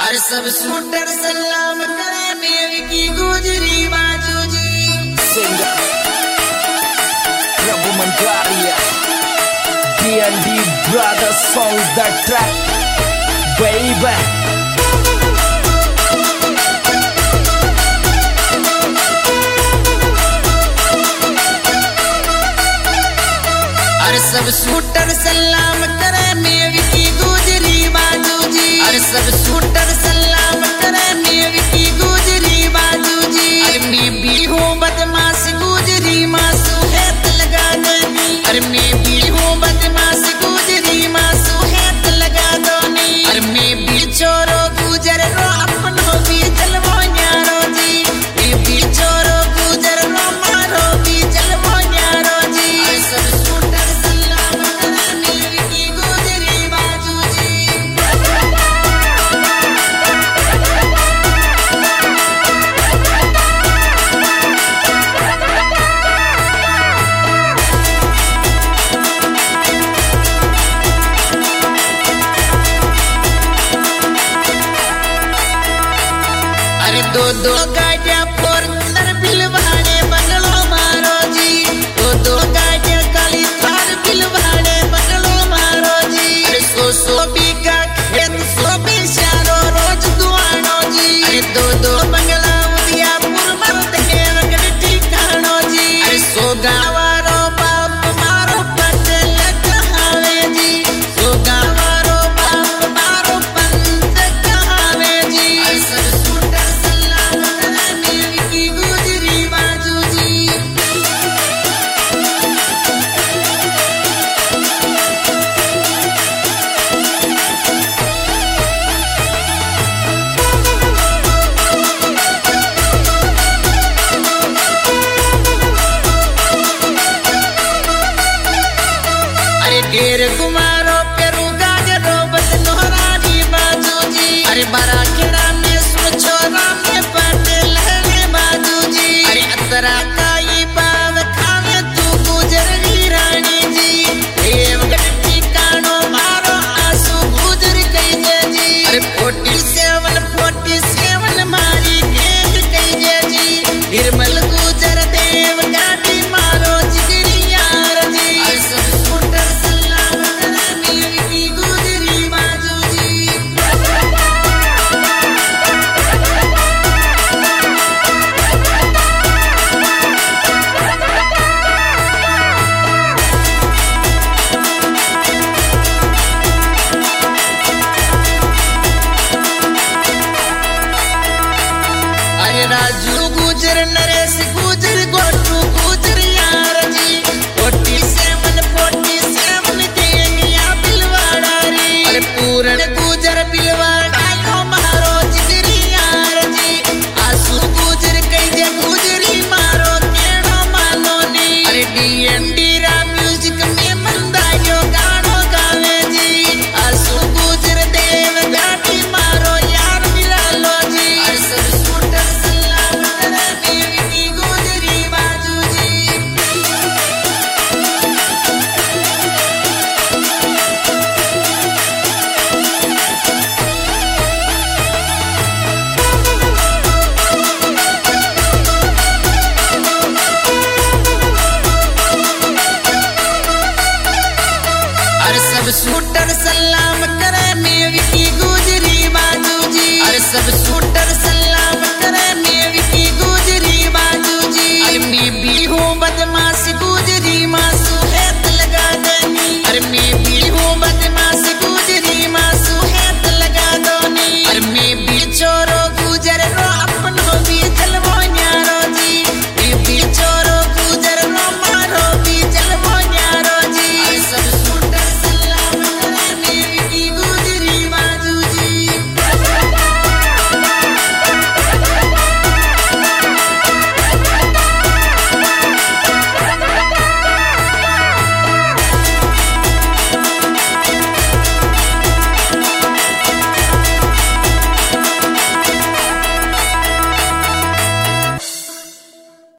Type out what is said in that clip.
अरे सब शूटर सलाम करे मेरी की गुजरी बाजू जी singer Prabu Mandaria D&D Brothers song that track baby अरे सब शूटर सलाम करे मेरी की गुजरी बाजू जी अरे सब शूटर सलाम करे मेरी की गुजरी बाजू जी अरे मैं भी हूँ बदमाश गुजरी मासू है लगा देनी अरे मैं भी हूँ बदमाश गुजरी मासू है लगा दोनी अरे मैं भी चोरो गुजर रो अपनो भी जलवो न्यारो जी मैं भी चोरो गुजर रो मारो भी जलवो न्यारो जी अरे सब शूटर सलाम करे मेरी की गुजरी बाजू जी अरे दो गाय